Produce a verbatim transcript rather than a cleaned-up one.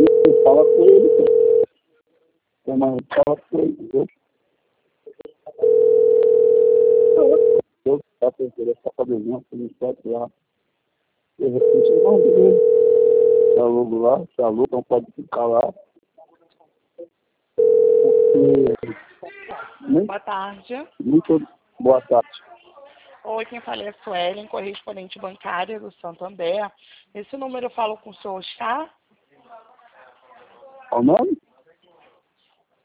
Você fala com ele, cara. Tem mais fala com ele, entendeu? Eu tá pensando, essa cabelinha, que não pode lá. De repente, não, beleza. Tá logo lá, tá louco, então pode ficar lá. Porque... Nem... Boa tarde. Muito boa tarde. Oi, quem fala é a Suelen, correspondente bancária do Santander. Esse número eu falo com o senhor Oscar? Qual o nome?